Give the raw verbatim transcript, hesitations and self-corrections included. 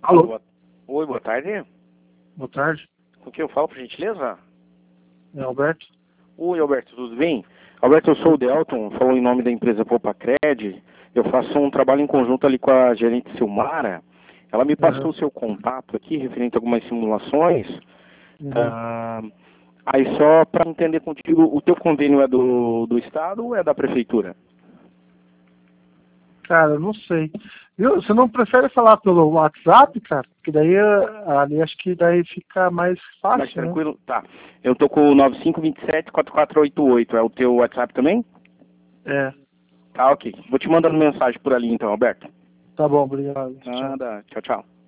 Alô? Boa... Oi, boa tarde. Boa tarde. Com quem eu falo, por gentileza? É Alberto? Oi, Alberto, tudo bem? Alberto, eu sou o Delton, falo em nome da empresa Popacred. Eu faço um trabalho em conjunto ali com a gerente Silmara. Ela me passou Uhum. o seu contato aqui, referente a algumas simulações. Uhum. Ah, aí só para entender contigo, o teu convênio é do, do Estado ou é da Prefeitura? Cara, eu não sei. Viu? Você não prefere falar pelo WhatsApp, cara? Porque daí eh, ali acho que daí fica mais fácil, Mais né? tranquilo? Tá. Eu tô com o nove cinco dois sete, quatro quatro oito oito. É o teu WhatsApp também? É. Tá, ok. Vou te mandando mensagem por ali então, Alberto. Tá bom, obrigado. Tchau. Nada. Tchau, tchau.